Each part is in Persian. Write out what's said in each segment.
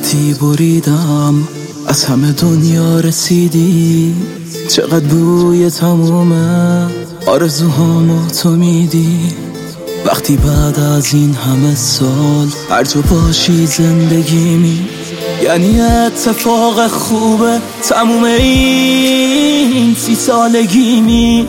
وقتی بریدم از همه دنیا رسیدی، چقدر بوی تموم آرزوهامو تو میدی. وقتی بعد از این همه سال هر جا باشی زندگیمی، یعنی اتفاق خوبه تموم این 30 سالگیمی.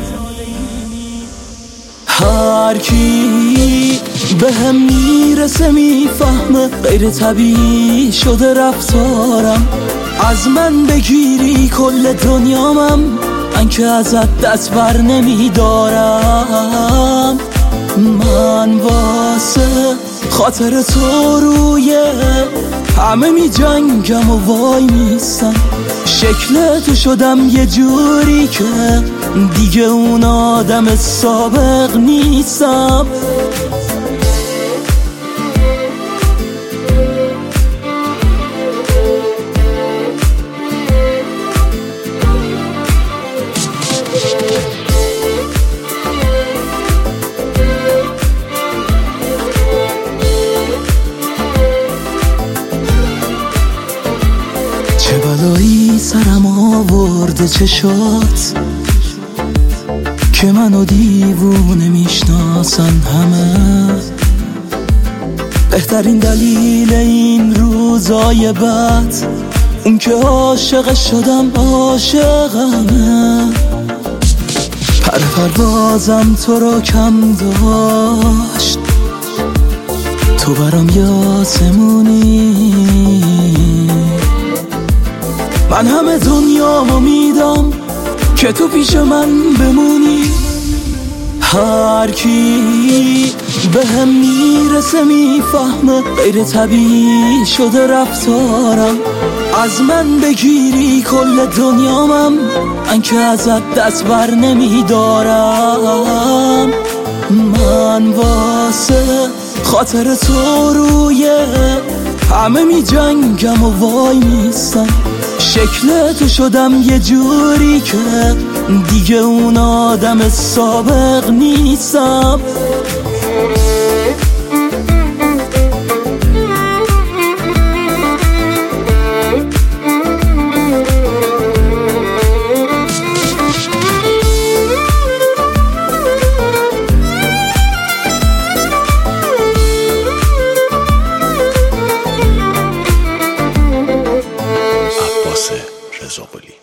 هر کی به هم میرسه میفهمه غیر طبیعی شده رفتارم. از من بگیری کل دنیامم، من که ازت دست بر نمیدارم. من واسه خاطر تو روی همه می جنگم و وای میستم. شکل تو شدم یه جوری که دیگه اون آدم سابق نیستم. چه بلایی سرم آورده چشات که منو دیوونه میشناسن همه. بهترین دلیل این روزای بد اون که عاشق شدم عاشقمه. پروازم تو رو کم داشت، تو برام یاسمونی. من همه دنیامو میدم که تو پیش من بمونی. هر کی به هم میرسه میفهمه غیر طبیعی شده رفتارم. از من بگیری کل دنیامم، من که ازت دست بر نمیدارم. من واسه خاطر تو روی همه می جنگم و وای میستم. شکل تو شدم یه جوری که دیگه اون آدم سابق نیستم. رضا قلی